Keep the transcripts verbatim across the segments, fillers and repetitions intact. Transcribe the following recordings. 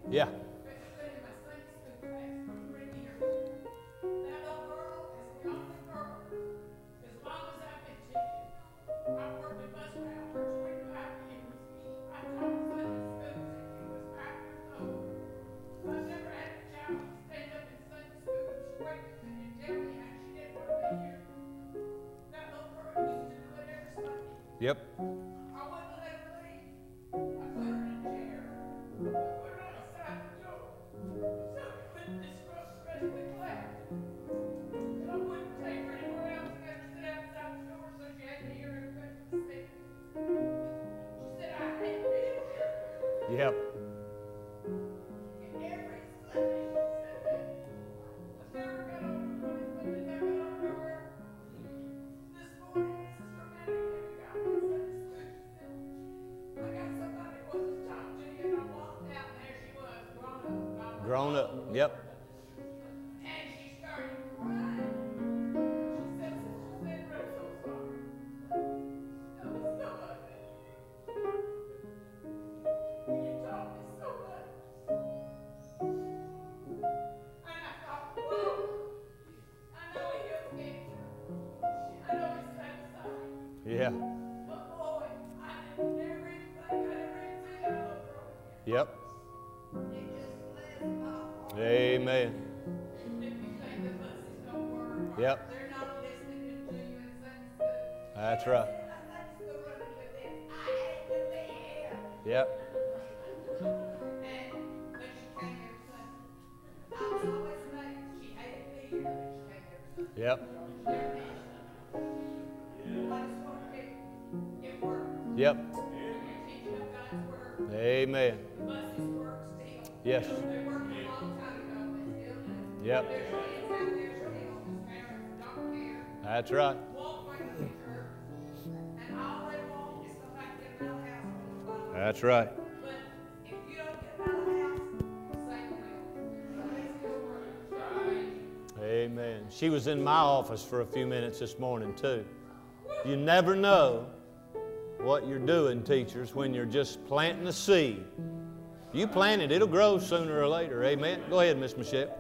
Yeah. Yep. Yep. Grown up. Yep. Yeah. Yep. Amen. Yep. That's right. Yep. Yep. Yep. Amen. Yes. Yep. That's right. That's right. Amen. She was in my office for a few minutes this morning too. You never know what you're doing, teachers, when you're just planting a seed. You plant it, it'll grow sooner or later. Amen. Go ahead, Miss Michelle.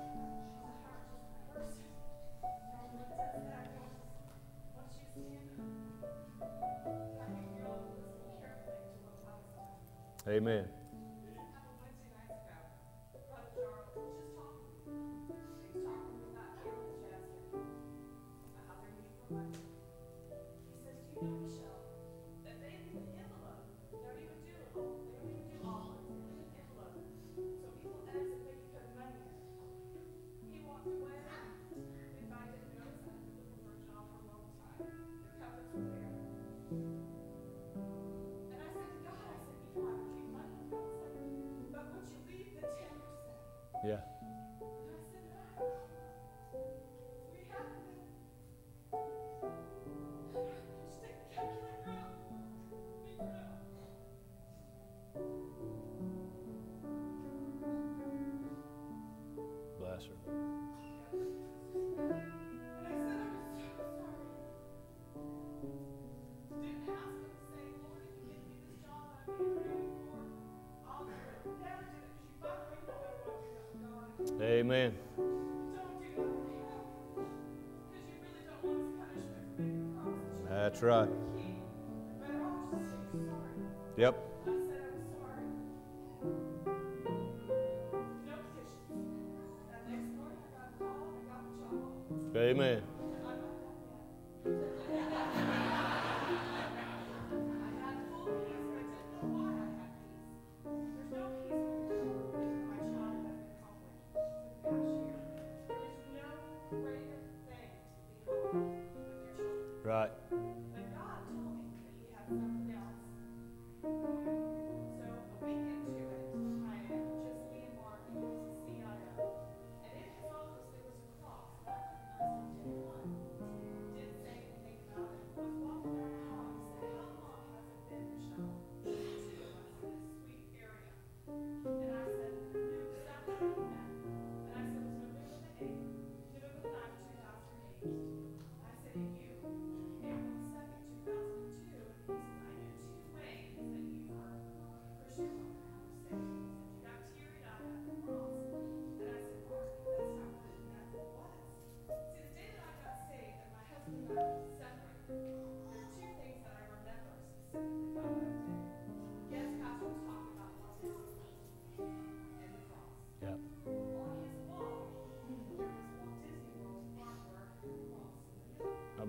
Amen. Yeah. Bless her. Amen. That's right. Yep. Amen. Right.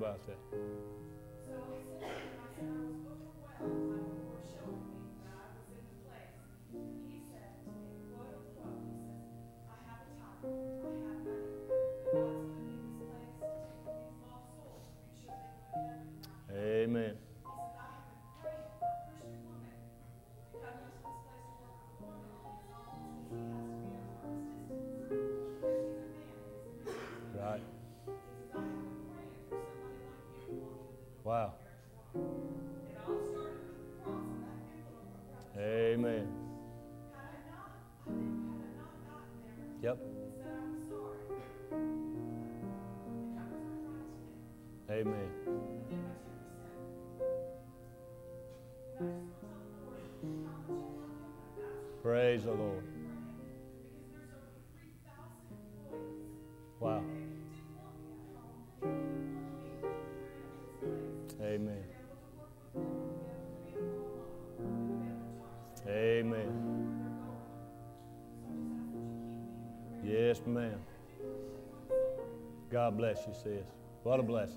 about that. So I said to him, I said, I was overwhelmed by the Lord showing me that I was in the place. And he said to me, quote unquote, he says, I have a title, I have money. God's put me in this place to take these lost souls to make sure they go to heaven. Amen. He said, I have been praying for a Christian woman to come into this place to work with a woman in his office because he has to be at arm's distance. Because he's a man. He's a man. Right. He says, I have been praying for somebody like you to walk through the door. Wow. It all started with the cross and that envelope of brother. Amen. Had I not, I think, had I not gotten there Yep. and said I was sorry, the covers were right to me. Amen. And then my ten percent. And I just want to tell the Lord how much I love him. And I've asked Praise the Lord. him because there's over three thousand employees. Wow. And if he didn't want me at home, he didn't want me to bring him to this place. Amen. To be able to work with them, to be able to be a role model, to be able to talk to them. Amen. Yes, ma'am. God bless you, sis. What a blessing.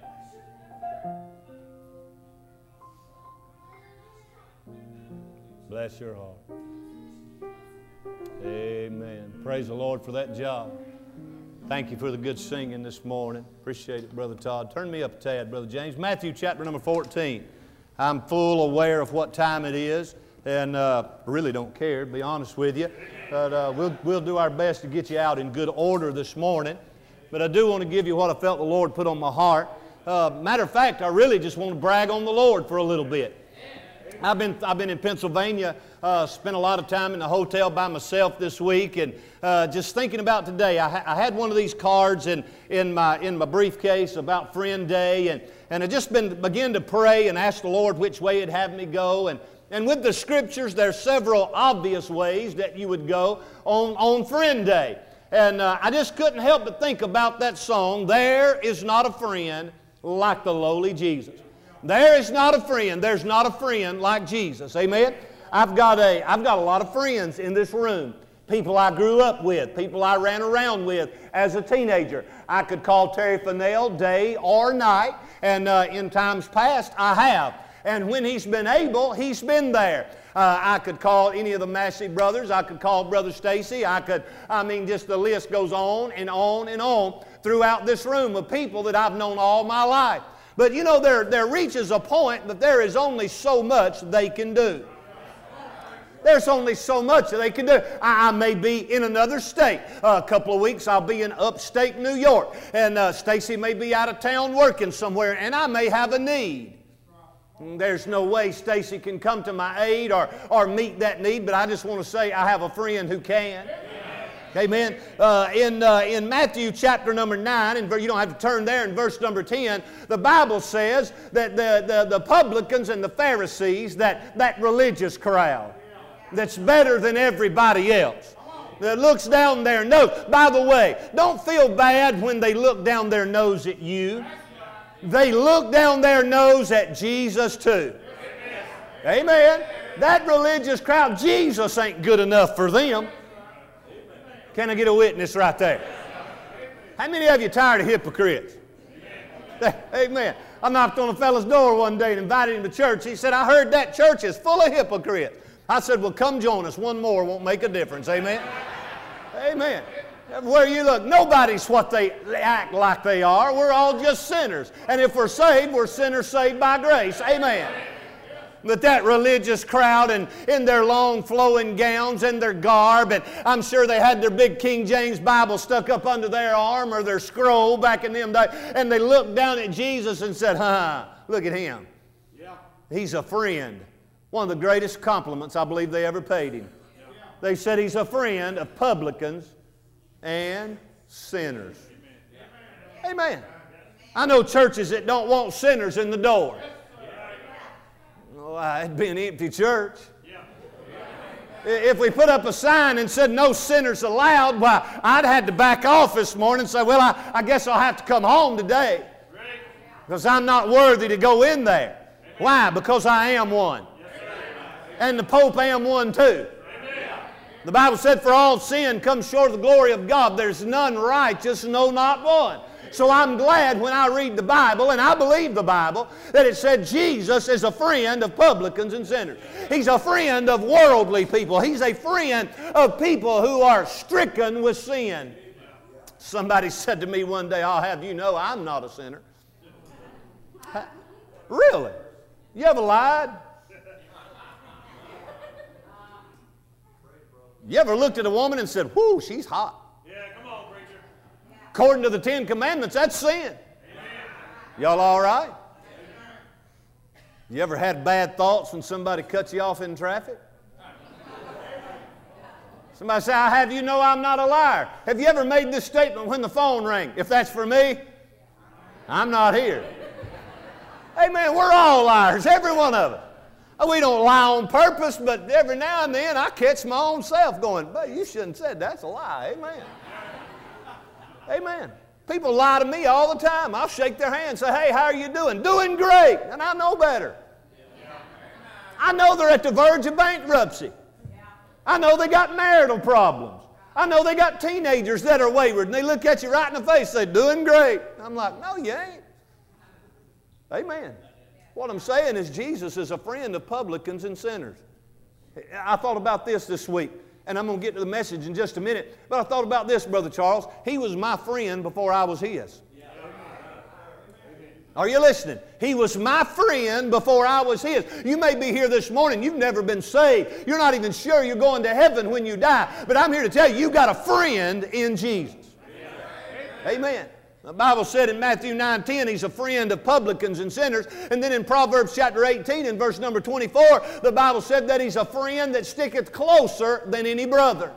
Bless your heart. Amen. Praise the Lord for that job. Thank you for the good singing this morning. Appreciate it, Brother Todd. Turn me up a tad, Brother James. Matthew chapter number fourteen. I'm full aware of what time it is, and uh, really don't care, to be honest with you. But uh, we'll, we'll do our best to get you out in good order this morning. But I do want to give you what I felt the Lord put on my heart. Uh, matter of fact, I really just want to brag on the Lord for a little bit. I've been, I've been in Pennsylvania, uh, spent a lot of time in the hotel by myself this week, and uh, just thinking about today, I, ha I had one of these cards in, in, my, in my briefcase about Friend Day, and, and I just been, began to pray and ask the Lord which way He'd have me go. And, and with the Scriptures, there's several obvious ways that you would go on, on Friend Day. And uh, I just couldn't help but think about that song, There Is Not a Friend Like the Lowly Jesus. There is not a friend, there's not a friend like Jesus. Amen? I've got a, I've got a lot of friends in this room. People I grew up with, people I ran around with as a teenager. I could call Terry Fennell day or night, and uh, in times past I have. And when he's been able, he's been there. Uh, I could call any of the Massey brothers. I could call Brother Stacy. I could, I mean, just the list goes on and on and on throughout this room of people that I've known all my life. But you know, there, there reaches a point that there is only so much they can do. There's only so much that they can do. I, I may be in another state. Uh, a couple of weeks I'll be in upstate New York. And uh, Stacy may be out of town working somewhere, and I may have a need. There's no way Stacy can come to my aid or, or meet that need, but I just want to say I have a friend who can. Amen. Uh, in, uh, in Matthew chapter number nine, and you don't have to turn there, in verse number ten, the Bible says that the, the, the publicans and the Pharisees, that, that religious crowd that's better than everybody else, that looks down their nose. By the way, don't feel bad when they look down their nose at you. They look down their nose at Jesus too. Amen. That religious crowd, Jesus ain't good enough for them. Can I get a witness right there? How many of you are tired of hypocrites? Amen. I knocked on a fellow's door one day and invited him to church. He said, I heard that church is full of hypocrites. I said, well, come join us. One more won't make a difference. Amen. Amen. Everywhere you look, nobody's what they act like they are. We're all just sinners. And if we're saved, we're sinners saved by grace. Amen. But that religious crowd and in their long flowing gowns and their garb, and I'm sure they had their big King James Bible stuck up under their arm or their scroll back in them days, and they looked down at Jesus and said, huh, look at him. Yeah. He's a friend. One of the greatest compliments I believe they ever paid him. Yeah. They said he's a friend of publicans and sinners. Amen. Amen. I know churches that don't want sinners in the door. Oh, it'd be an empty church. If we put up a sign and said no sinners allowed, well, I'd had to back off this morning and say, well, I, I guess I'll have to come home today because I'm not worthy to go in there. Why? Because I am one. And the Pope am one too. The Bible said, for all sin comes short of the glory of God. There's none righteous, no, not one. So I'm glad when I read the Bible, and I believe the Bible, that it said Jesus is a friend of publicans and sinners. He's a friend of worldly people. He's a friend of people who are stricken with sin. Somebody said to me one day, I'll have you know I'm not a sinner. Really? You ever lied? You ever looked at a woman and said, whoo, she's hot? According to the Ten Commandments, that's sin. Y'all all right? You ever had bad thoughts when somebody cuts you off in traffic? Somebody say, I have you know I'm not a liar. Have you ever made this statement when the phone rang? If that's for me, I'm not here. Hey man, we're all liars, every one of us. We don't lie on purpose, but every now and then I catch my own self going, but you shouldn't have said that's a lie. Amen. Amen. People lie to me all the time. I'll shake their hand and say, hey, how are you doing? Doing great. And I know better. I know they're at the verge of bankruptcy. I know they got marital problems. I know they got teenagers that are wayward. And they look at you right in the face and say, doing great. I'm like, no, you ain't. Amen. What I'm saying is Jesus is a friend of publicans and sinners. I thought about this this week. And I'm going to get to the message in just a minute. But I thought about this, Brother Charles. He was my friend before I was his. Are you listening? He was my friend before I was his. You may be here this morning. You've never been saved. You're not even sure you're going to heaven when you die. But I'm here to tell you, you've got a friend in Jesus. Amen. The Bible said in Matthew nine ten, He's a friend of publicans and sinners. And then in Proverbs chapter eighteen, in verse number twenty-four, the Bible said that He's a friend that sticketh closer than any brother.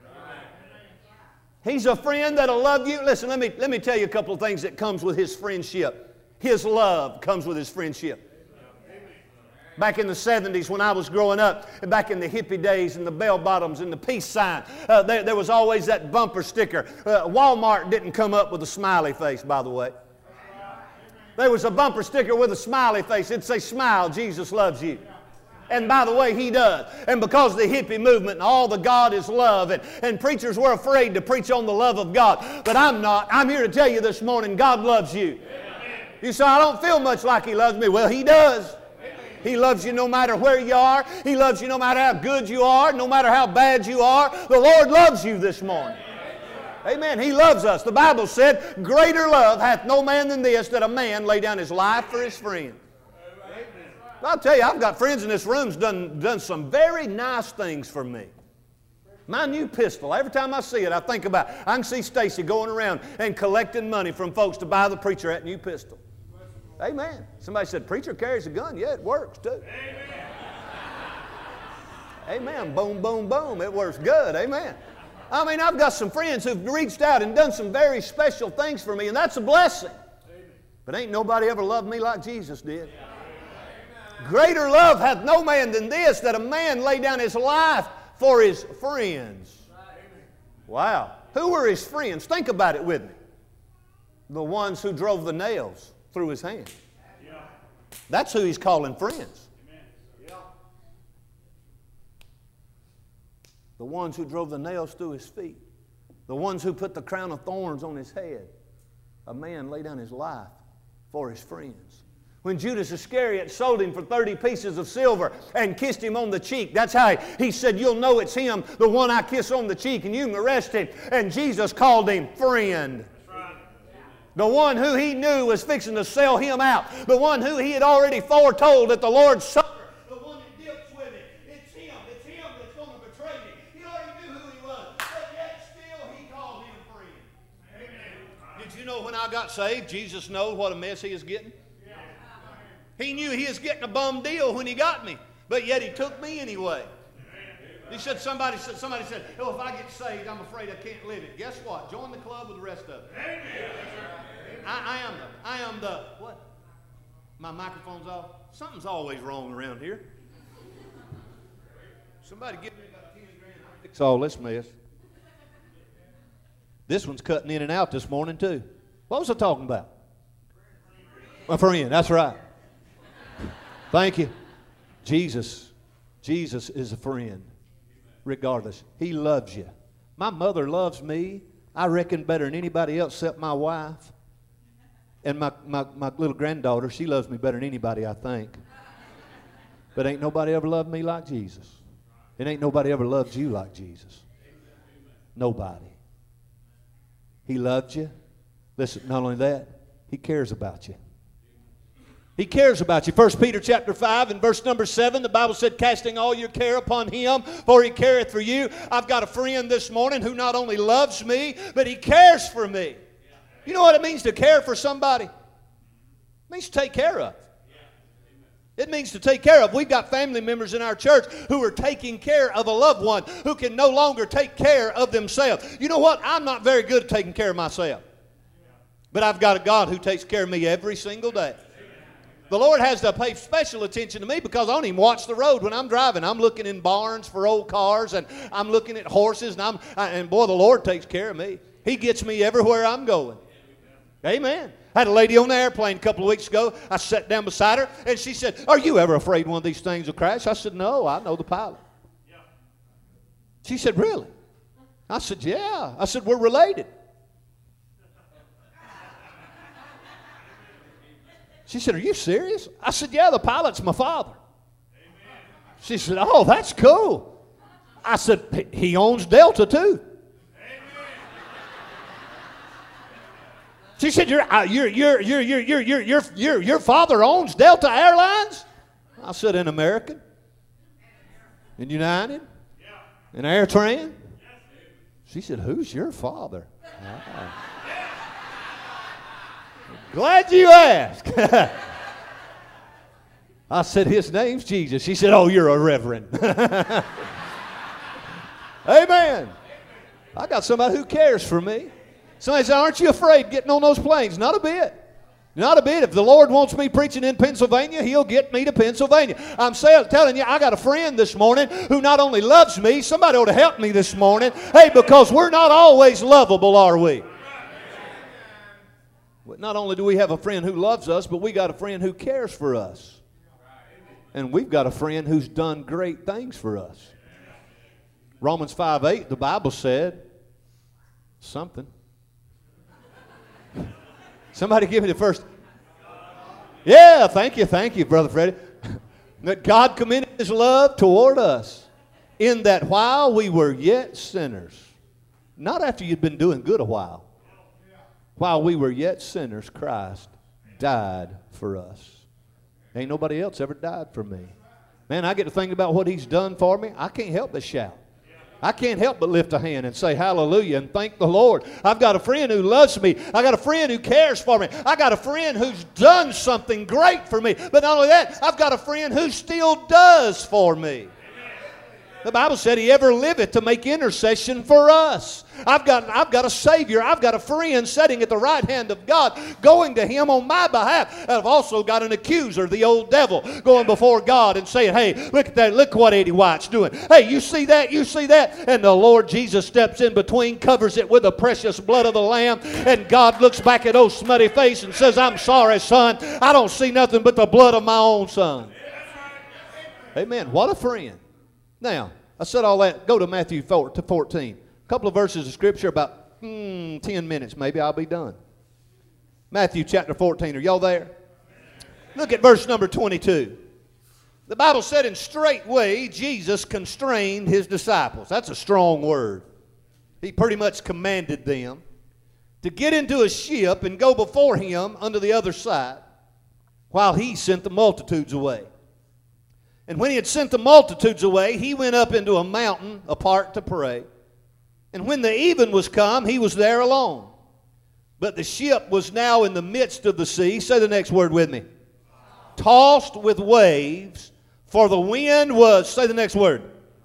He's a friend that'll love you. Listen, let me, let me tell you a couple of things that comes with His friendship. His love comes with His friendship. Back in the seventies when I was growing up, back in the hippie days and the bell bottoms and the peace sign, uh, there, there was always that bumper sticker. Uh, Walmart didn't come up with a smiley face, by the way. There was a bumper sticker with a smiley face. It'd say, smile, Jesus loves you. And by the way, He does. And because of the hippie movement and all the God is love, and, and preachers were afraid to preach on the love of God. But I'm not. I'm here to tell you this morning, God loves you. You say, I don't feel much like He loves me. Well, He does. He loves you no matter where you are. He loves you no matter how good you are, no matter how bad you are. The Lord loves you this morning. Amen. He loves us. The Bible said, greater love hath no man than this, that a man lay down his life for his friend. I'll tell you, I've got friends in this room who's done, done some very nice things for me. My new pistol, every time I see it, I think about it. I can see Stacy going around and collecting money from folks to buy the preacher that new pistol. Amen. Somebody said, preacher carries a gun. Yeah, it works too. Amen. Amen. Boom, boom, boom. It works good. Amen. I mean, I've got some friends who've reached out and done some very special things for me, and that's a blessing. But ain't nobody ever loved me like Jesus did. Greater love hath no man than this, that a man lay down his life for his friends. Wow. Who were his friends? Think about it with me. The ones who drove the nails through his hands. That's who He's calling friends. The ones who drove the nails through His feet. The ones who put the crown of thorns on His head. A man laid down his life for his friends. When Judas Iscariot sold Him for thirty pieces of silver and kissed Him on the cheek, that's how he, he said, you'll know it's him, the one I kiss on the cheek, and you can arrest him. And Jesus called him friend. The one who He knew was fixing to sell Him out. The one who He had already foretold at the Lord's Supper. The one that dips with Him. It's Him. It's Him that's going to betray me. He already knew who He was. But yet still He called Him friend. Amen. Did you know when I got saved, Jesus knows what a mess He is getting? He knew He was getting a bum deal when He got me. But yet He took me anyway. He said, somebody said, somebody said, oh, if I get saved, I'm afraid I can't live it. Guess what? Join the club with the rest of them. I, I am the, I am the, what? My microphone's off? Something's always wrong around here. Somebody give me about ten grand. I'll fix all this mess. This one's cutting in and out this morning too. What was I talking about? My friend, that's right. Thank you. Jesus, Jesus is a friend. Regardless, He loves you. My mother loves me, I reckon, better than anybody else except my wife. And my, my, my little granddaughter, she loves me better than anybody, I think. But ain't nobody ever loved me like Jesus. And ain't nobody ever loved you like Jesus. Nobody. He loved you. Listen, not only that, He cares about you. He cares about you. First Peter chapter five and verse number seven, the Bible said, casting all your care upon Him, for He careth for you. I've got a friend this morning who not only loves me, but he cares for me. You know what it means to care for somebody? It means to take care of. It means to take care of. We've got family members in our church who are taking care of a loved one who can no longer take care of themselves. You know what? I'm not very good at taking care of myself. But I've got a God who takes care of me every single day. The Lord has to pay special attention to me because I don't even watch the road when I'm driving. I'm looking in barns for old cars, and I'm looking at horses, and, I'm, and boy, the Lord takes care of me. He gets me everywhere I'm going. Amen. I had a lady on the airplane a couple of weeks ago. I sat down beside her, and she said, are you ever afraid one of these things will crash? I said, no, I know the pilot. She said, really? I said, yeah. I said, we're related. She said, are you serious? I said, yeah, the pilot's my father. Amen. She said, oh, that's cool. I said, he owns Delta too. Amen. She said, your, uh, your, your, your, your, your, your, your, your, your father owns Delta Airlines? I said, in American, in United, in AirTran. She said, who's your father? Ah. Glad you asked. I said, his name's Jesus. She said, oh, you're a reverend. Amen. I got somebody who cares for me. Somebody said, aren't you afraid getting on those planes? Not a bit. Not a bit. If the Lord wants me preaching in Pennsylvania, He'll get me to Pennsylvania. I'm saying, telling you, I got a friend this morning who not only loves me, somebody ought to help me this morning. Hey, because we're not always lovable, are we? Not only do we have a friend who loves us, but we got a friend who cares for us. And we've got a friend who's done great things for us. Romans five eight, the Bible said something. Somebody give me the first. Yeah, thank you, thank you, Brother Freddie. That God commended His love toward us in that while we were yet sinners, not after you'd been doing good a while, while we were yet sinners, Christ died for us. Ain't nobody else ever died for me. Man, I get to think about what He's done for me. I can't help but shout. I can't help but lift a hand and say hallelujah and thank the Lord. I've got a friend who loves me. I got a friend who cares for me. I got a friend who's done something great for me. But not only that, I've got a friend who still does for me. The Bible said He ever liveth to make intercession for us. I've got, I've got a Savior. I've got a friend sitting at the right hand of God, going to Him on my behalf. And I've also got an accuser, the old devil, going before God and saying, hey, look at that. Look what Eddie White's doing. Hey, you see that? You see that? And the Lord Jesus steps in between, covers it with the precious blood of the Lamb. And God looks back at old smutty face and says, I'm sorry, son. I don't see nothing but the blood of my own son. Amen. What a friend. Now, I said all that. Go to Matthew four to fourteen. A couple of verses of Scripture, about hmm, ten minutes maybe, I'll be done. Matthew chapter fourteen. Are y'all there? Look at verse number twenty-two. The Bible said, in straightway Jesus constrained His disciples. That's a strong word. He pretty much commanded them to get into a ship and go before Him unto the other side while He sent the multitudes away. And when He had sent the multitudes away, He went up into a mountain apart to pray. And when the even was come, He was there alone. But the ship was now in the midst of the sea. Say the next word with me. Tossed with waves, for the wind was, say the next word,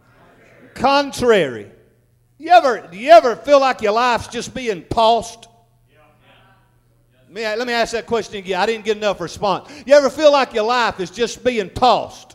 contrary. You ever, do you ever feel like your life's just being tossed? Let me, let me ask that question again. I didn't get enough response. You ever feel like your life is just being tossed?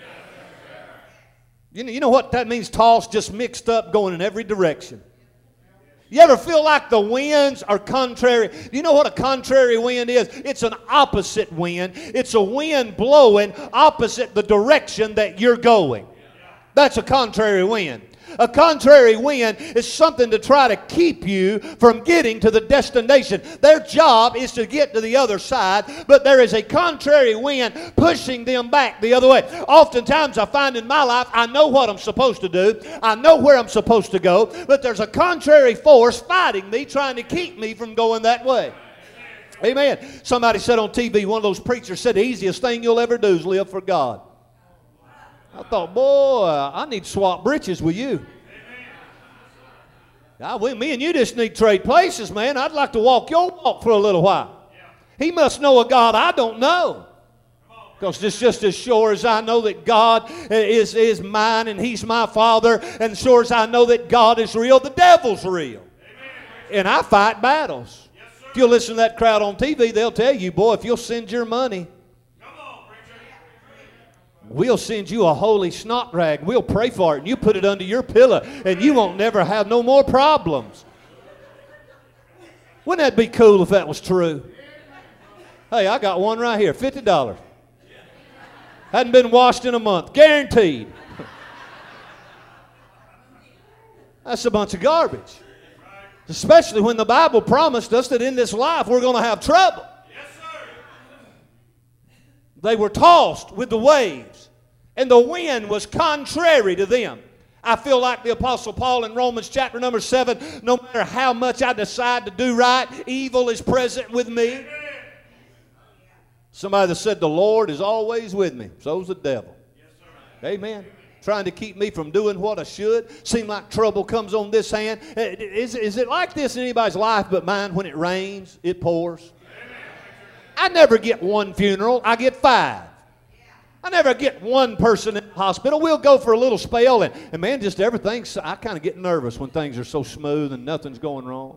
You know, you know what that means, tossed, just mixed up, going in every direction. You ever feel like the winds are contrary? Do you know what a contrary wind is? It's an opposite wind. It's a wind blowing opposite the direction that you're going. That's a contrary wind. A contrary wind is something to try to keep you from getting to the destination. Their job is to get to the other side, but there is a contrary wind pushing them back the other way. Oftentimes I find in my life, I know what I'm supposed to do. I know where I'm supposed to go, but there's a contrary force fighting me, trying to keep me from going that way. Amen. Somebody said on T V, one of those preachers said, the easiest thing you'll ever do is live for God. I thought, boy, I need to swap britches with you. Now, we, me and you just need to trade places, man. I'd like to walk your walk for a little while. He must know a God I don't know. Because it's just as sure as I know that God is, is mine and He's my Father, and as sure as I know that God is real, the devil's real. And I fight battles. If you listen to that crowd on T V, they'll tell you, boy, if you'll send your money, we'll send you a holy snot rag. We'll pray for it, and you put it under your pillow, and you won't never have no more problems. Wouldn't that be cool if that was true? Hey, I got one right here, fifty dollars. Hadn't been washed in a month, guaranteed. That's a bunch of garbage. Especially when the Bible promised us that in this life we're going to have trouble. They were tossed with the waves, and the wind was contrary to them. I feel like the Apostle Paul in Romans chapter number seven, no matter how much I decide to do right, evil is present with me. Somebody that said the Lord is always with me. So's the devil. Amen. Trying to keep me from doing what I should. Seem like trouble comes on this hand. Is, is it like this in anybody's life but mine? When it rains, it pours. I never get one funeral. I get five. I never get one person in the hospital. We'll go for a little spell, and, and man, just everything's, I kind of get nervous when things are so smooth and nothing's going wrong.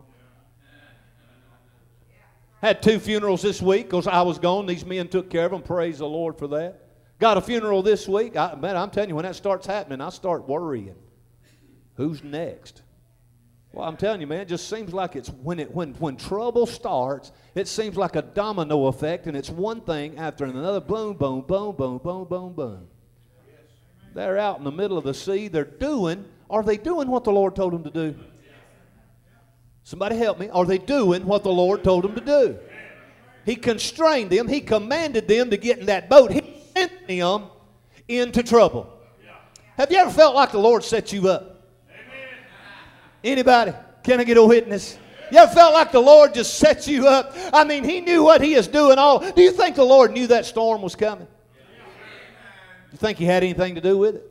Had two funerals this week because I was gone. These men took care of them. Praise the Lord for that. Got a funeral this week. I, man, I'm telling you, when that starts happening, I start worrying. Who's next? Well, I'm telling you, man, it just seems like it's when it when when trouble starts, it seems like a domino effect, and it's one thing after another. Boom, boom, boom, boom, boom, boom, boom. They're out in the middle of the sea. They're doing. Are they doing what the Lord told them to do? Somebody help me. Are they doing what the Lord told them to do? He constrained them. He commanded them to get in that boat. He sent them into trouble. Have you ever felt like the Lord set you up? Anybody? Can I get a witness? You ever felt like the Lord just set you up? I mean, He knew what He is doing all. Do you think the Lord knew that storm was coming? You think He had anything to do with it?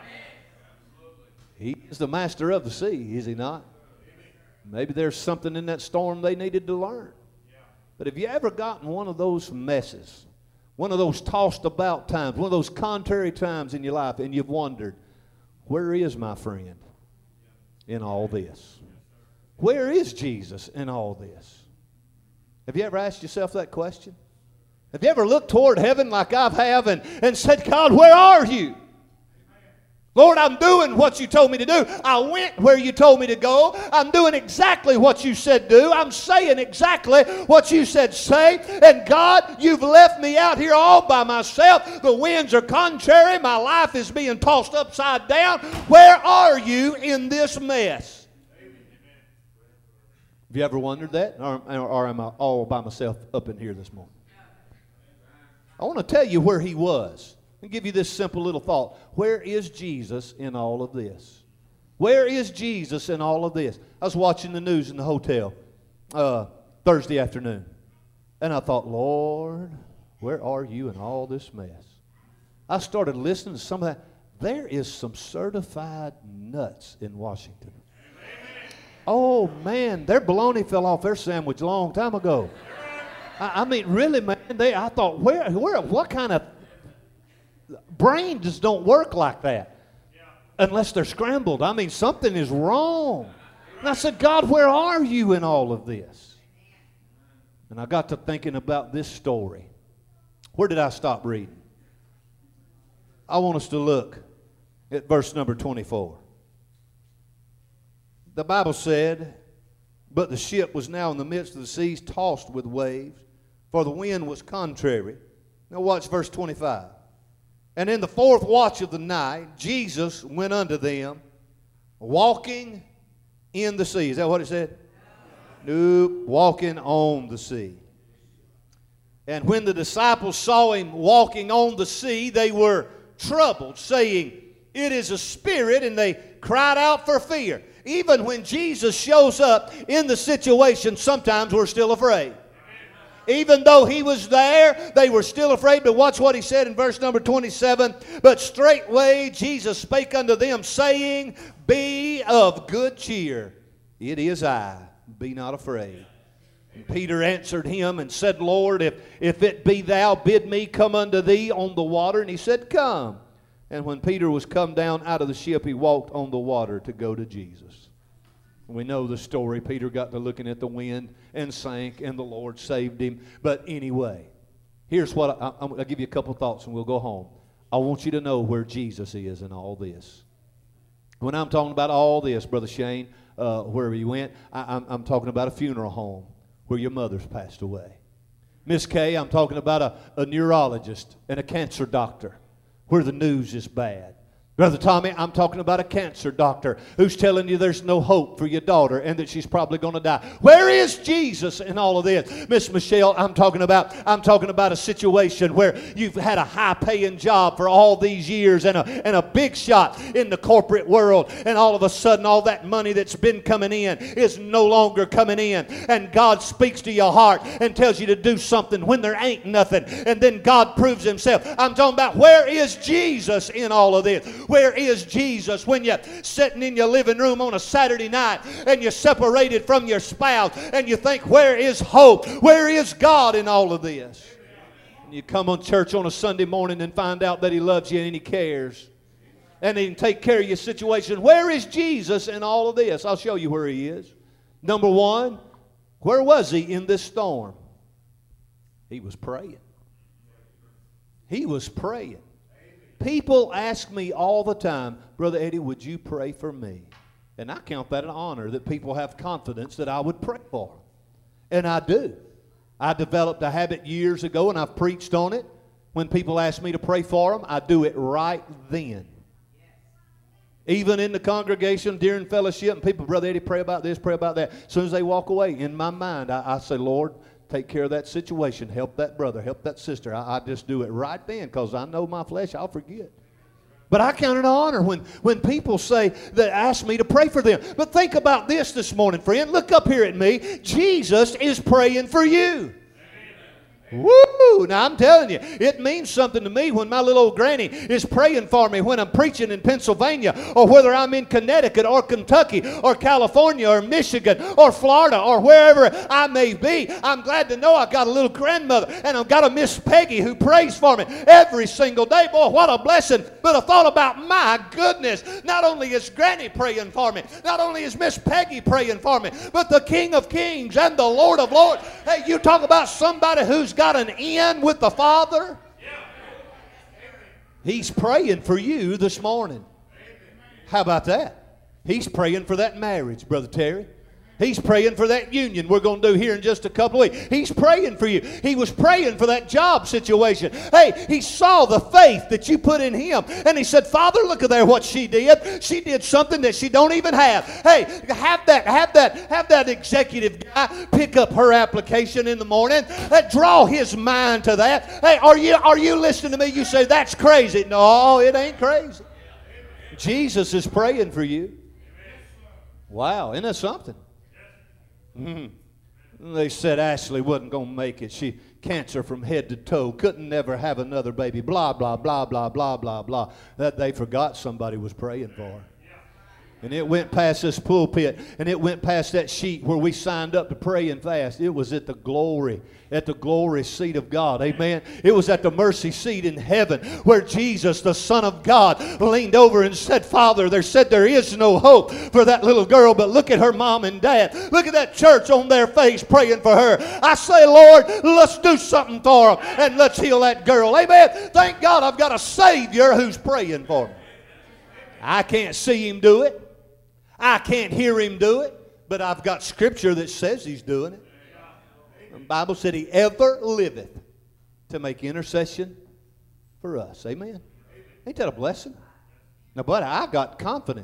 He is the master of the sea, is He not? Maybe there's something in that storm they needed to learn. But have you ever gotten one of those messes, one of those tossed about times, one of those contrary times in your life, and you've wondered, where is my friend in all this? Where is Jesus in all this? Have you ever asked yourself that question? Have you ever looked toward heaven like I have and, and said, God, where are you? Lord, I'm doing what you told me to do. I went where you told me to go. I'm doing exactly what you said do. I'm saying exactly what you said say. And God, you've left me out here all by myself. The winds are contrary. My life is being tossed upside down. Where are you in this mess? Have you ever wondered that? Or, or am I all by myself up in here this morning? I want to tell you where he was. I'll give you this simple little thought. Where is Jesus in all of this? Where is Jesus in all of this? I was watching the news in the hotel uh, Thursday afternoon. And I thought, Lord, where are you in all this mess? I started listening to some of that. There is some certified nuts in Washington. Oh, man, their bologna fell off their sandwich a long time ago. I, I mean, really, man, they, I thought, where, where, what kind of brain just don't work like that unless they're scrambled. I mean, something is wrong. And I said, God, where are you in all of this? And I got to thinking about this story. Where did I stop reading? I want us to look at verse number twenty-four. The Bible said, but the ship was now in the midst of the seas, tossed with waves, for the wind was contrary. Now watch verse twenty-five. And in the fourth watch of the night, Jesus went unto them walking in the sea. Is that what it said? Nope, walking on the sea. And when the disciples saw him walking on the sea, they were troubled, saying, "It is a spirit," and they cried out for fear. Even when Jesus shows up in the situation, sometimes we're still afraid. Even though he was there, they were still afraid. But watch what he said in verse number twenty-seven. "But straightway Jesus spake unto them, saying, Be of good cheer. It is I. Be not afraid." And Peter answered him and said, "Lord, if, if it be thou, bid me come unto thee on the water." And he said, "Come." And when Peter was come down out of the ship, he walked on the water to go to Jesus. We know the story. Peter got to looking at the wind and sank, and the Lord saved him. But anyway, here's what I, I'm, I'll give you a couple thoughts and we'll go home. I want you to know where Jesus is in all this. When I'm talking about all this, Brother Shane, uh, wherever you went, I, I'm, I'm talking about a funeral home where your mother's passed away. Miss Kay, I'm talking about a, a neurologist and a cancer doctor where the news is bad. Brother Tommy, I'm talking about a cancer doctor who's telling you there's no hope for your daughter and that she's probably going to die. Where is Jesus in all of this? Miss Michelle, I'm talking about I'm talking about a situation where you've had a high-paying job for all these years and a, and a big shot in the corporate world, and all of a sudden all that money that's been coming in is no longer coming in, and God speaks to your heart and tells you to do something when there ain't nothing, and then God proves himself. I'm talking about where is Jesus in all of this? Where is Jesus when you're sitting in your living room on a Saturday night and you're separated from your spouse and you think, where is hope? Where is God in all of this? And you come on church on a Sunday morning and find out that he loves you and he cares. And he can take care of your situation. Where is Jesus in all of this? I'll show you where he is. Number one, where was he in this storm? He was praying. He was praying. People ask me all the time, "Brother Eddie, would you pray for me?" And I count that an honor that people have confidence that I would pray for them. And I do. I developed a habit years ago, and I've preached on it. When people ask me to pray for them, I do it right then. Even in the congregation during fellowship, and people, "Brother Eddie, pray about this, pray about that." As soon as they walk away, in my mind, I, I say, "Lord, take care of that situation. Help that brother. Help that sister." I, I just do it right then because I know my flesh, I'll forget. But I count it an honor when, when people say that ask me to pray for them. But think about this this morning, friend. Look up here at me. Jesus is praying for you. Woo! Now I'm telling you, it means something to me when my little old granny is praying for me when I'm preaching in Pennsylvania, or whether I'm in Connecticut or Kentucky or California or Michigan or Florida or wherever I may be. I'm glad to know I've got a little grandmother and I've got a Miss Peggy who prays for me every single day. Boy, what a blessing. But I thought about, my goodness, not only is Granny praying for me, not only is Miss Peggy praying for me, but the King of Kings and the Lord of Lords. Hey, you talk about somebody who's got got an in with the Father. He's praying for you this morning. How about that? He's praying for that marriage, Brother Terry. He's praying for that union we're going to do here in just a couple of weeks. He's praying for you. He was praying for that job situation. Hey, he saw the faith that you put in him. And he said, "Father, look at there what she did. She did something that she don't even have." Hey, have that, have that, have that executive guy pick up her application in the morning. Hey, draw his mind to that. Hey, are you, are you listening to me? You say, "That's crazy." No, it ain't crazy. Jesus is praying for you. Wow, isn't that something? Mm-hmm. They said Ashley wasn't going to make it. She cancer from head to toe. Couldn't never have another baby. Blah, blah, blah, blah, blah, blah, blah. That they forgot somebody was praying for her. And it went past this pulpit, and it went past that sheet where we signed up to pray and fast. It was at the glory, at the glory seat of God. Amen. It was at the mercy seat in heaven where Jesus, the Son of God, leaned over and said, "Father, they said there is no hope for that little girl, but look at her mom and dad. Look at that church on their face praying for her. I say, Lord, let's do something for them, and let's heal that girl." Amen. Thank God I've got a Savior who's praying for me. I can't see him do it. I can't hear him do it, but I've got scripture that says he's doing it. The Bible said he ever liveth to make intercession for us. Amen. Ain't that a blessing? Now, buddy, I got confidence.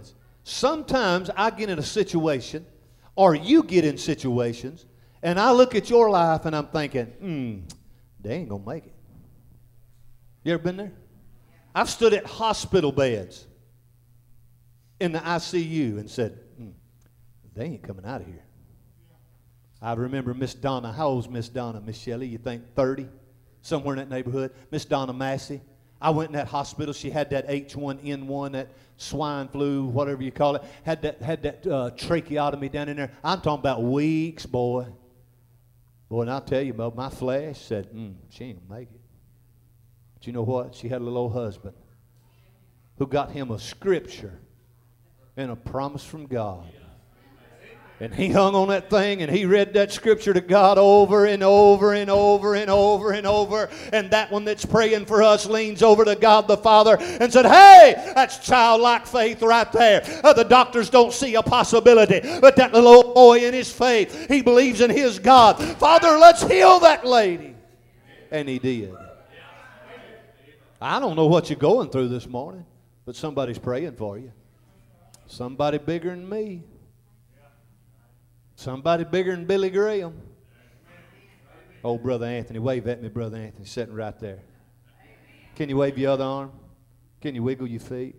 Sometimes I get in a situation, or you get in situations, and I look at your life and I'm thinking, hmm, they ain't going to make it. You ever been there? I've stood at hospital beds in the I C U and said, hmm, they ain't coming out of here. I remember Miss Donna. How old's Miss Donna? Miss Shelley, you think thirty? Somewhere in that neighborhood. Miss Donna Massey. I went in that hospital. She had that H one N one, that swine flu, whatever you call it. Had that, had that uh, tracheotomy down in there. I'm talking about weeks, boy. Boy, and I'll tell you, Bo, my flesh said, mm, she ain't going to make it. But you know what? She had a little old husband who got him a scripture and a promise from God. And he hung on that thing and he read that scripture to God over and over and over and over and over. And that one that's praying for us leans over to God the Father and said, hey, that's childlike faith right there. Uh, the doctors don't see a possibility, but that little old boy in his faith, he believes in his God. Father, let's heal that lady. And he did. I don't know what you're going through this morning, but somebody's praying for you. Somebody bigger than me. Somebody bigger than Billy Graham. Oh, Brother Anthony, wave at me, Brother Anthony, sitting right there. Can you wave your other arm? Can you wiggle your feet?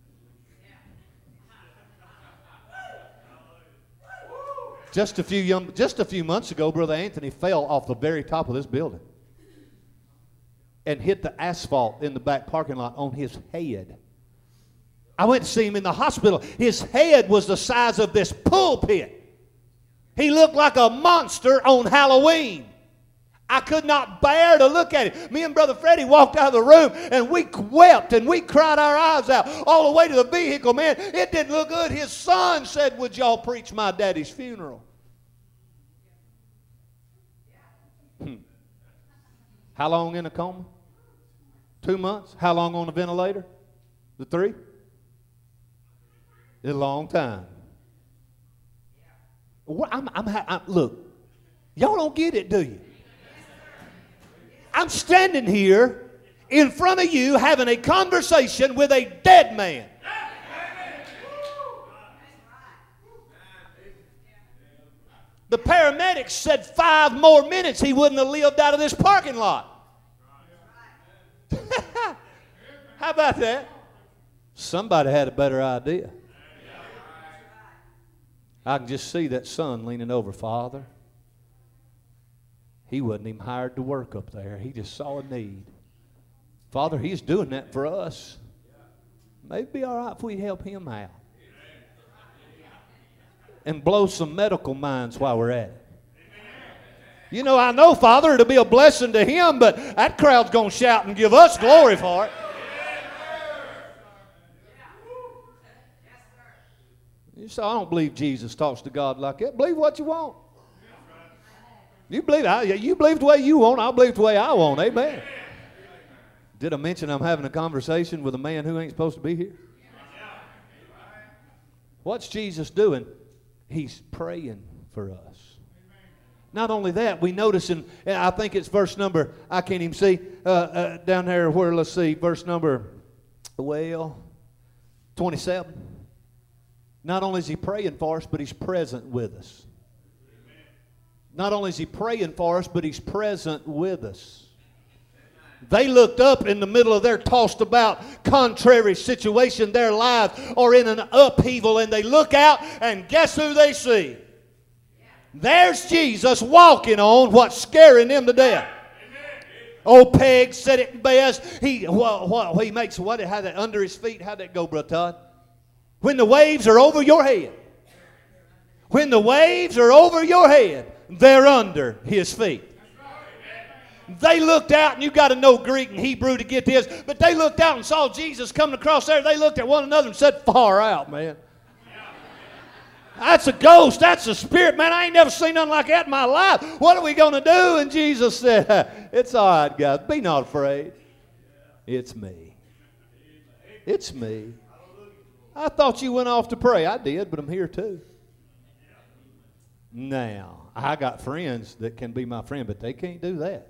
Just a few young, just a few months ago, Brother Anthony fell off the very top of this building and hit the asphalt in the back parking lot on his head. I went to see him in the hospital. His head was the size of this pulpit. He looked like a monster on Halloween. I could not bear to look at him. Me and Brother Freddie walked out of the room and we wept and we cried our eyes out all the way to the vehicle. Man, it didn't look good. His son said, would y'all preach my daddy's funeral? Hmm. How long in a coma? Two months? How long on the ventilator? The three? It's a long time. I'm, I'm, I'm, look, y'all don't get it, do you? I'm standing here in front of you having a conversation with a dead man. The paramedics said five more minutes he wouldn't have lived out of this parking lot. How about that? Somebody had a better idea. I can just see that son leaning over, Father. He wasn't even hired to work up there. He just saw a need. Father, he's doing that for us. Maybe it'd be all right if we help him out. And blow some medical minds while we're at it. You know, I know, Father, it'll be a blessing to him, but that crowd's going to shout and give us glory for it. You say, I don't believe Jesus talks to God like that. Believe what you want. You believe, you believe the way you want, I'll believe the way I want. Amen. Did I mention I'm having a conversation with a man who ain't supposed to be here? What's Jesus doing? He's praying for us. Not only that, we notice in, I think it's verse number, I can't even see, uh, uh, down there where, let's see, verse number, well, twenty-seven. Not only is he praying for us, but he's present with us. Not only is he praying for us, but he's present with us. They looked up in the middle of their tossed about contrary situation. Their lives are in an upheaval, and they look out, and guess who they see? There's Jesus walking on what's scaring them to death. Old Peg said it best. He, what, what, he makes what? How that under his feet? How'd that go, Brother Todd? When the waves are over your head. When the waves are over your head, they're under his feet. They looked out, and you got to know Greek and Hebrew to get this, but they looked out and saw Jesus coming across there. They looked at one another and said, far out, man. That's a ghost. That's a spirit. Man, I ain't never seen nothing like that in my life. What are we going to do? And Jesus said, it's all right, guys. Be not afraid. It's me. It's me. I thought you went off to pray. I did, but I'm here too. Now, I got friends that can be my friend, but they can't do that.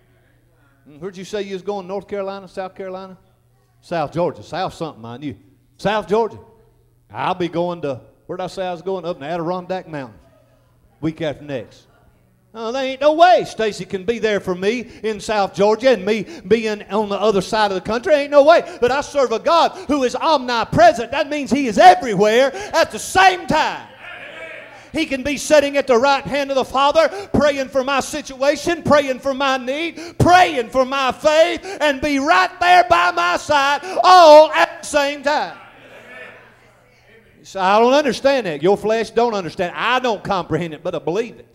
Where'd you say you was going? North Carolina, South Carolina? South Georgia. South something, I knew. South Georgia. I'll be going to, where did I say I was going? Up in the Adirondack Mountain. Week after next. Oh, there ain't no way Stacy can be there for me in South Georgia and me being on the other side of the country. Ain't no way. But I serve a God who is omnipresent. That means He is everywhere at the same time. He can be sitting at the right hand of the Father, praying for my situation, praying for my need, praying for my faith, and be right there by my side all at the same time. So I don't understand that. Your flesh don't understand. I don't comprehend it, but I believe it.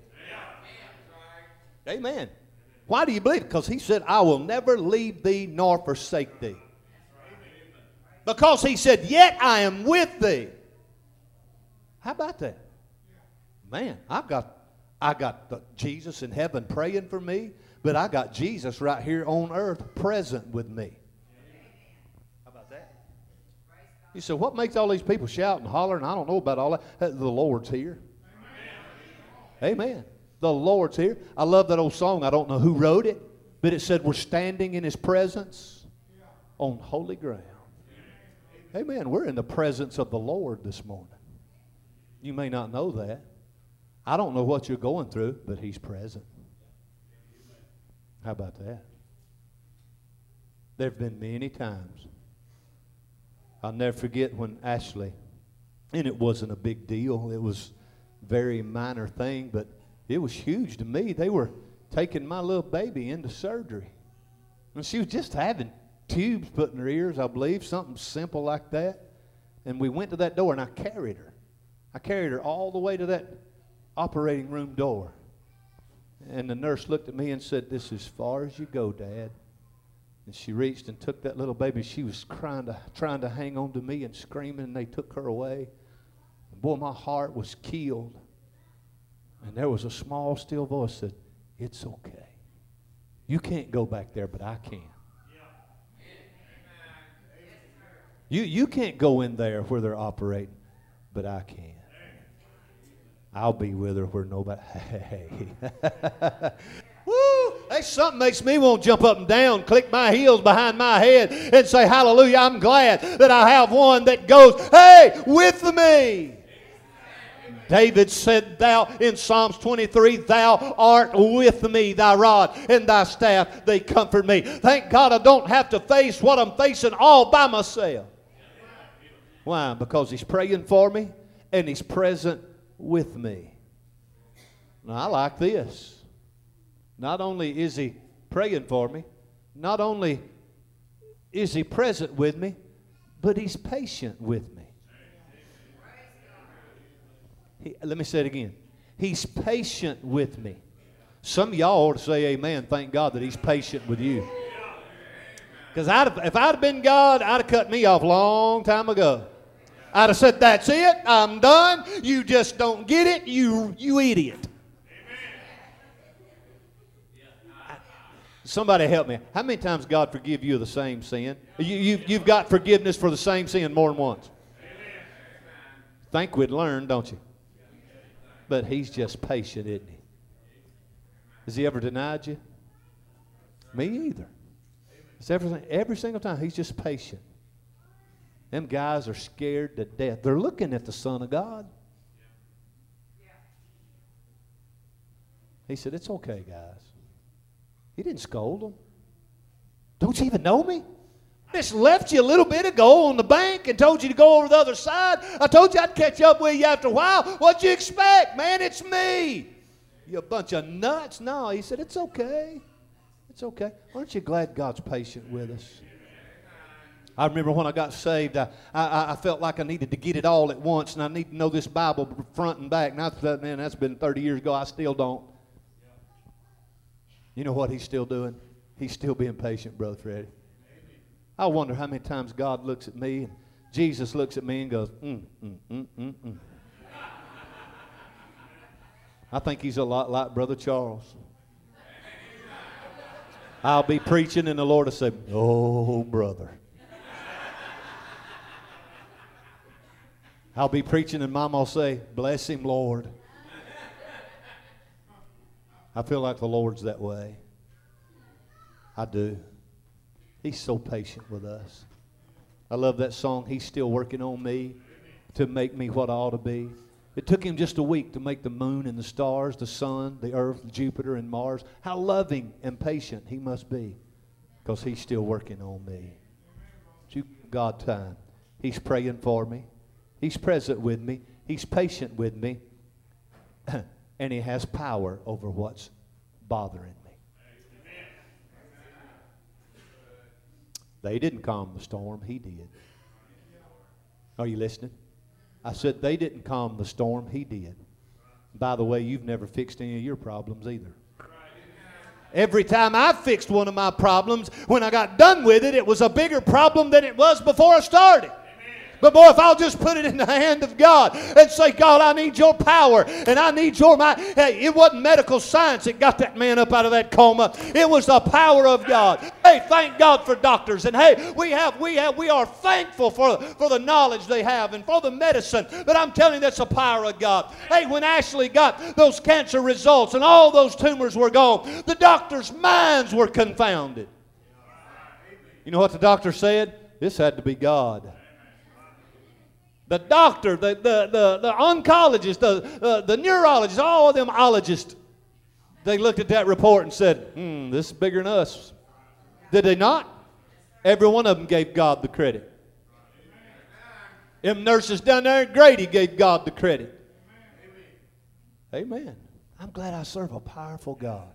Amen. Why do you believe it? Because He said, I will never leave thee nor forsake thee. Because He said, yet I am with thee. How about that? Man, I've got, I got the Jesus in heaven praying for me, but I got Jesus right here on earth present with me. How about that? You say, what makes all these people shout and holler, and I don't know about all that. The Lord's here. Amen. Amen. The Lord's here. I love that old song. I don't know who wrote it, but it said we're standing in His presence on holy ground. Amen. We're in the presence of the Lord this morning. You may not know that. I don't know what you're going through, but He's present. How about that? There have been many times. I'll never forget when Ashley, and it wasn't a big deal. It was a very minor thing, but it was huge to me. They were taking my little baby into surgery. And she was just having tubes put in her ears, I believe, something simple like that. And we went to that door, and I carried her. I carried her all the way to that operating room door. And the nurse looked at me and said, this is as far as you go, Dad. And she reached and took that little baby. She was crying to, trying to hang on to me and screaming, and they took her away. And boy, my heart was killed. And there was a small, still voice that said, it's okay. You can't go back there, but I can. You, you can't go in there where they're operating, but I can. I'll be with her where nobody... Hey. Woo! Hey, something makes me want to jump up and down, click my heels behind my head, and say, hallelujah, I'm glad that I have one that goes, hey, with me. David said, thou, in Psalms twenty-three, thou art with me, thy rod and thy staff, they comfort me. Thank God I don't have to face what I'm facing all by myself. Why? Because He's praying for me and He's present with me. Now, I like this. Not only is He praying for me, not only is He present with me, but He's patient with me. He, let me say it again. He's patient with me. Some of y'all ought to say amen. Thank God that He's patient with you. Because if I'd have been God, I'd have cut me off a long time ago. I'd have said, that's it. I'm done. You just don't get it. You, you idiot. Somebody help me. How many times God forgive you of the same sin? You, you, you've got forgiveness for the same sin more than once. Think we'd learn, don't you? But He's just patient, isn't He? Has He ever denied you? Me either. It's everything, every single time. He's just patient. Them guys are scared to death. They're looking at the Son of God. He said, it's okay, guys. He didn't scold them. Don't you even know me? I just left you a little bit ago on the bank and told you to go over the other side. I told you I'd catch up with you after a while. What'd you expect? Man, it's me. You a bunch of nuts. No, He said, it's okay. It's okay. Aren't you glad God's patient with us? I remember when I got saved, I, I, I felt like I needed to get it all at once, and I need to know this Bible front and back. Now, man, that's been thirty years ago. I still don't. You know what He's still doing? He's still being patient, Brother Freddie. I wonder how many times God looks at me, and Jesus looks at me and goes, mm, mm, mm, mm, mm. I think He's a lot like Brother Charles. I'll be preaching, and the Lord will say, oh, brother. I'll be preaching, and Mama will say, bless him, Lord. I feel like the Lord's that way. I do. He's so patient with us. I love that song, He's Still Working on Me to make me what I ought to be. It took Him just a week to make the moon and the stars, the sun, the earth, Jupiter and Mars. How loving and patient He must be, because He's still working on me. You give God time. He's praying for me. He's present with me. He's patient with me. And He has power over what's bothering me. They didn't calm the storm. He did. Are you listening? I said they didn't calm the storm. He did. By the way, you've never fixed any of your problems either. Every time I fixed one of my problems, when I got done with it, it was a bigger problem than it was before I started. But boy, if I'll just put it in the hand of God and say, God, I need your power and I need your might. Hey, it wasn't medical science that got that man up out of that coma. It was the power of God. Hey, thank God for doctors. And hey, we have, we have, we are thankful for, for the knowledge they have and for the medicine. But I'm telling you, that's the power of God. Hey, when Ashley got those cancer results and all those tumors were gone, the doctors' minds were confounded. You know what the doctor said? This had to be God. The doctor, the, the, the, the oncologist, the, uh, the neurologist, all of them ologists, they looked at that report and said, hmm, this is bigger than us. Did they not? Every one of them gave God the credit. Them nurses down there at Grady gave God the credit. Amen. I'm glad I serve a powerful God.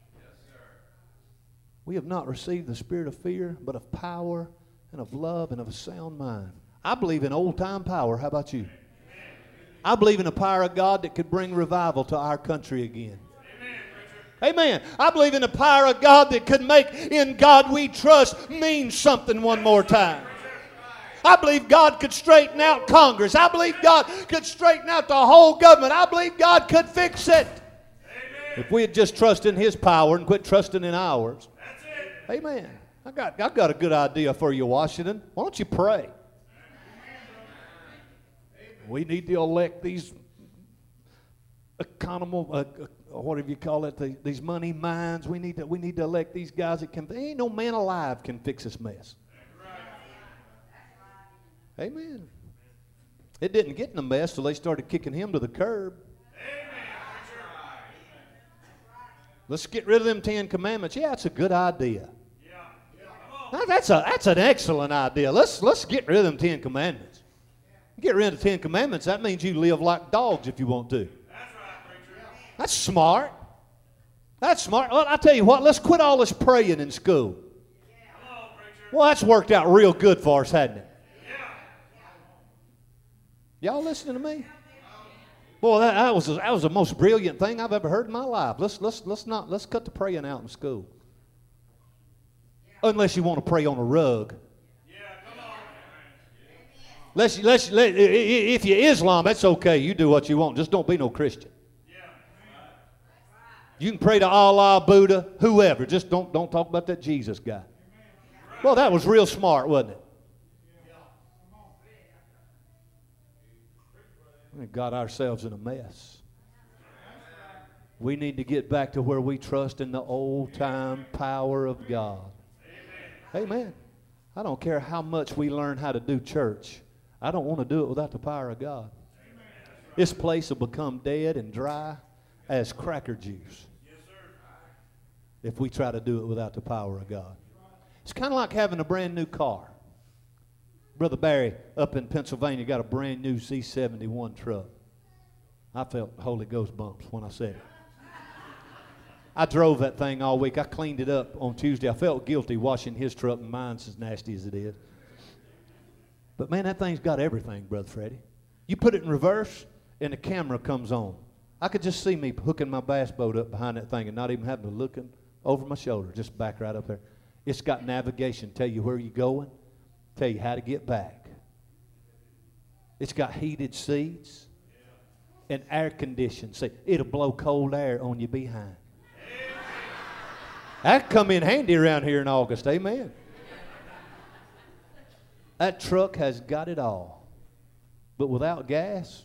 We have not received the spirit of fear, but of power and of love and of a sound mind. I believe in old-time power. How about you? I believe in the power of God that could bring revival to our country again. Amen. I believe in the power of God that could make "In God We Trust" mean something one more time. I believe God could straighten out Congress. I believe God could straighten out the whole government. I believe God could fix it. If we had just trusted in His power and quit trusting in ours. Amen. I got, I got a good idea for you, Washington. Why don't you pray? We need to elect these economical, uh, uh, whatever you call it, the, these money minds. We need to, we need to elect these guys that can. Ain't no man alive can fix this mess. Amen. It didn't get in a mess till they started kicking him to the curb. Let's get rid of them Ten Commandments. Yeah, that's a good idea. Now, that's a that's an excellent idea. Let's let's get rid of them Ten Commandments. Get rid of the Ten Commandments, that means you live like dogs if you want to. That's right, preacher. That's smart. That's smart. Well, I tell you what, let's quit all this praying in school. Yeah. Hello, preacher. Well, that's worked out real good for us, hasn't it? Yeah. Y'all listening to me? Boy, that, that was that was the most brilliant thing I've ever heard in my life. Let's let's let's not let's cut the praying out in school. Unless you want to pray on a rug. Let's, let's, let, if you're Islam, that's okay. You do what you want. Just don't be no Christian. You can pray to Allah, Buddha, whoever. Just don't, don't talk about that Jesus guy. Well, that was real smart, wasn't it? We got ourselves in a mess. We need to get back to where we trust in the old-time power of God. Amen. I don't care how much we learn how to do church. I don't want to do it without the power of God. This place will become dead and dry as cracker juice if we try to do it without the power of God. It's kind of like having a brand new car. Brother Barry up in Pennsylvania got a brand new C seventy-one truck. I felt Holy Ghost bumps when I said it. I drove that thing all week. I cleaned it up on Tuesday. I felt guilty washing his truck, and mine's as nasty as it is. But man, that thing's got everything, Brother Freddie. You put it in reverse, and the camera comes on. I could just see me hooking my bass boat up behind that thing and not even having to look over my shoulder, just back right up there. It's got navigation, tell you where you're going, tell you how to get back. It's got heated seats and air conditioned. See, it'll blow cold air on your behind. That'd come in handy around here in August, amen. That truck has got it all. But without gas,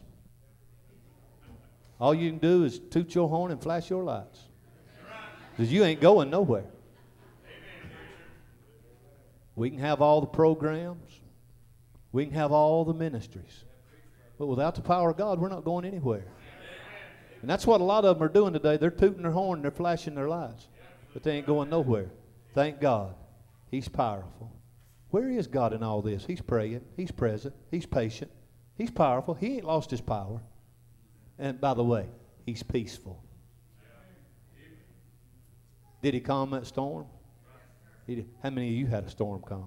all you can do is toot your horn and flash your lights. Because you ain't going nowhere. We can have all the programs. We can have all the ministries. But without the power of God, we're not going anywhere. And that's what a lot of them are doing today. They're tooting their horn, they're flashing their lights. But they ain't going nowhere. Thank God. He's powerful. Where is God in all this? He's praying. He's present. He's patient. He's powerful. He ain't lost his power. And by the way, he's peaceful. Did he calm that storm? He did. How many of you had a storm calm?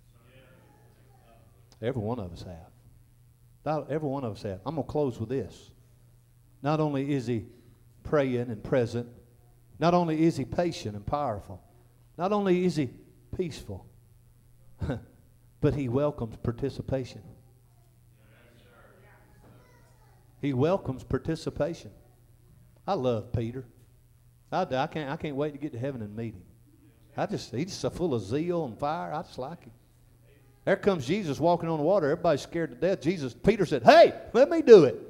Every one of us have. Every one of us have. I'm going to close with this. Not only is he praying and present, not only is he patient and powerful, not only is he peaceful, but he welcomes participation. He welcomes participation. I love Peter. I, I can't I can't wait to get to heaven and meet him. I just he's just so full of zeal and fire. I just like him. There comes Jesus walking on the water. Everybody's scared to death. Jesus, Peter said, "Hey, let me do it.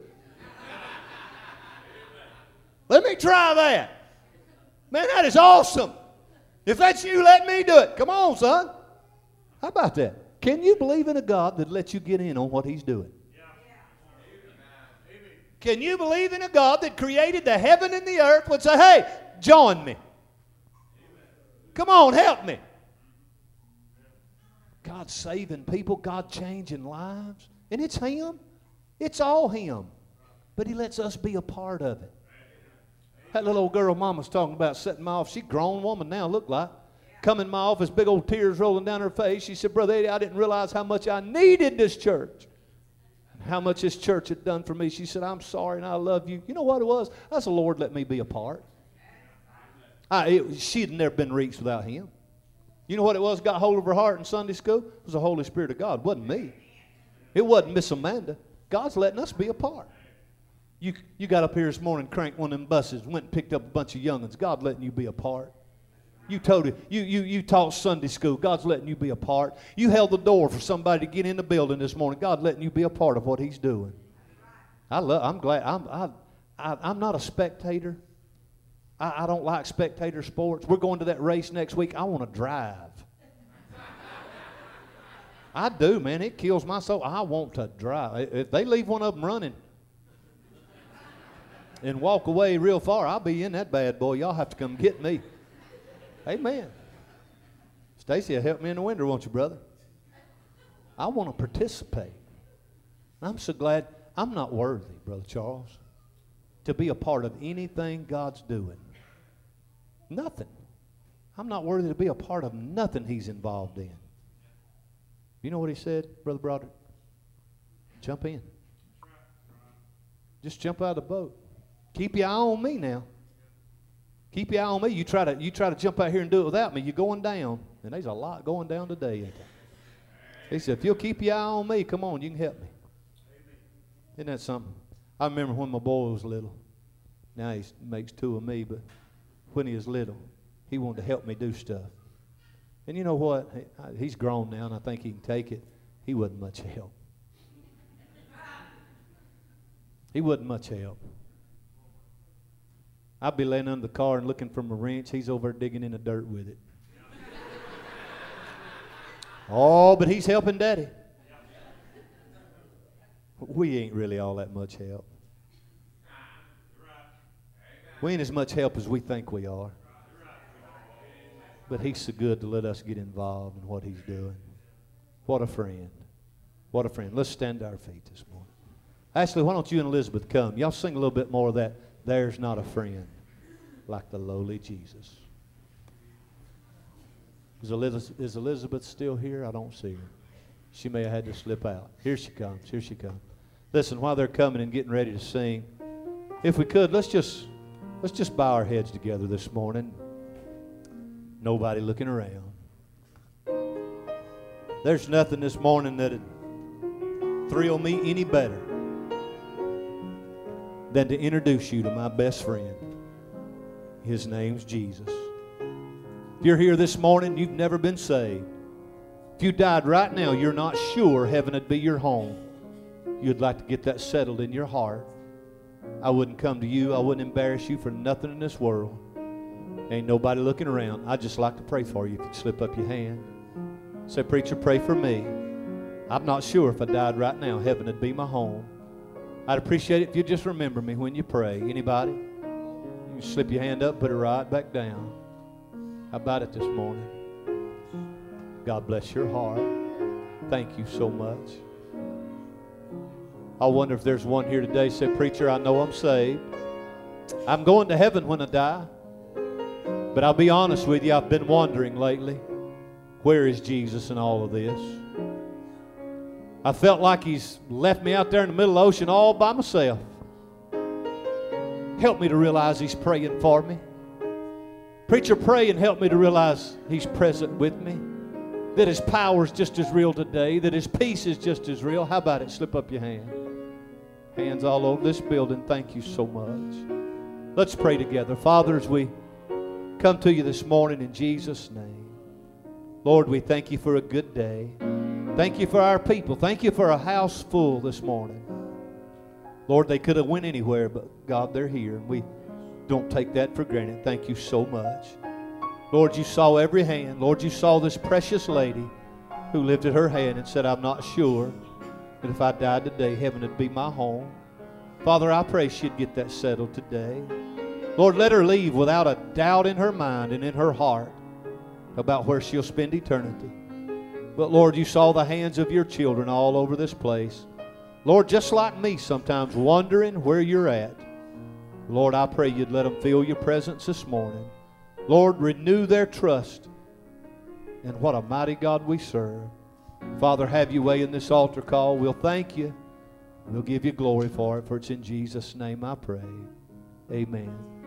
Let me try that. Man, that is awesome. If that's you, let me do it. Come on, son." How about that? Can you believe in a God that lets you get in on what he's doing? Can you believe in a God that created the heaven and the earth would say, "Hey, join me. Come on, help me." God saving people, God changing lives. And it's him. It's all him. But he lets us be a part of it. That little old girl Mama's talking about setting my office. She's a grown woman now, look like. Come in my office, big old tears rolling down her face. She said, "Brother Eddie, I didn't realize how much I needed this church. How much this church had done for me." She said, "I'm sorry and I love you." You know what it was? That's the Lord let me be a part. I, it, she had never been reached without him. You know what it was got hold of her heart in Sunday school? It was the Holy Spirit of God. It wasn't me. It wasn't Miss Amanda. God's letting us be a part. You, you got up here this morning, cranked one of them buses, went and picked up a bunch of young'uns. God letting you be a part. You told it. You, you, you taught Sunday school. God's letting you be a part. You held the door for somebody to get in the building this morning. God letting you be a part of what he's doing. I love. I'm glad. I'm. I, I, I'm not a spectator. I, I don't like spectator sports. We're going to that race next week. I want to drive. I do, man. It kills my soul. I want to drive. If they leave one of them running and walk away real far, I'll be in that bad boy. Y'all have to come get me. Amen. Stacy, help me in the winter, won't you, brother? I want to participate. I'm so glad. I'm not worthy, Brother Charles, to be a part of anything God's doing. Nothing. I'm not worthy to be a part of nothing he's involved in. You know what he said, Brother Broderick? Jump in. Just jump out of the boat. Keep your eye on me now. Keep your eye on me. You try to you try to jump out here and do it without me, you're going down. And there's a lot going down today, ain't there? He said, if you'll keep your eye on me, come on, you can help me. Isn't that something? I remember when my boy was little. Now he makes two of me, but when he was little, he wanted to help me do stuff. And you know what? He's grown now, and I think he can take it. He wasn't much help. He wasn't much help. I'd be laying under the car and looking for my wrench. He's over digging in the dirt with it. Oh, but he's helping Daddy. We ain't really all that much help. We ain't as much help as we think we are. But he's so good to let us get involved in what he's doing. What a friend. What a friend. Let's stand to our feet this morning. Ashley, why don't you and Elizabeth come? Y'all sing a little bit more of that. There's not a friend like the lowly Jesus. Is Elizabeth, is Elizabeth still here? I don't see her. She may have had to slip out. Here she comes. Here she comes. Listen, while they're coming and getting ready to sing, if we could, let's just let's just bow our heads together this morning. Nobody looking around. There's nothing this morning that'd thrill me any better than to introduce you to my best friend. His name's Jesus. If you're here this morning, you've never been saved. If you died right now, you're not sure heaven would be your home. You'd like to get that settled in your heart. I wouldn't come to you. I wouldn't embarrass you for nothing in this world. Ain't nobody looking around. I'd just like to pray for you if you'd slip up your hand. Say, preacher, pray for me. I'm not sure if I died right now, heaven would be my home. I'd appreciate it if you'd just remember me when you pray. Anybody? You can slip your hand up, put it right back down. How about it this morning? God bless your heart. Thank you so much. I wonder if there's one here today say, preacher, I know I'm saved. I'm going to heaven when I die. But I'll be honest with you, I've been wondering lately, where is Jesus in all of this? I felt like He's left me out there in the middle of the ocean all by myself. Help me to realize He's praying for me. Preacher, pray and help me to realize He's present with me. That His power is just as real today. That His peace is just as real. How about it? Slip up your hand. Hands all over this building. Thank you so much. Let's pray together. Father, as we come to you this morning in Jesus' name. Lord, we thank you for a good day. Thank you for our people. Thank you for a house full this morning. Lord, they could have went anywhere, but God, they're here. And we don't take that for granted. Thank you so much. Lord, you saw every hand. Lord, you saw this precious lady who lifted her hand and said, I'm not sure that if I died today, heaven would be my home. Father, I pray she'd get that settled today. Lord, let her leave without a doubt in her mind and in her heart about where she'll spend eternity. But Lord, you saw the hands of your children all over this place. Lord, just like me sometimes wondering where you're at. Lord, I pray you'd let them feel your presence this morning. Lord, renew their trust. And what a mighty God we serve. Father, have your way in this altar call. We'll thank you. We'll give you glory for it, for it's in Jesus' name I pray. Amen.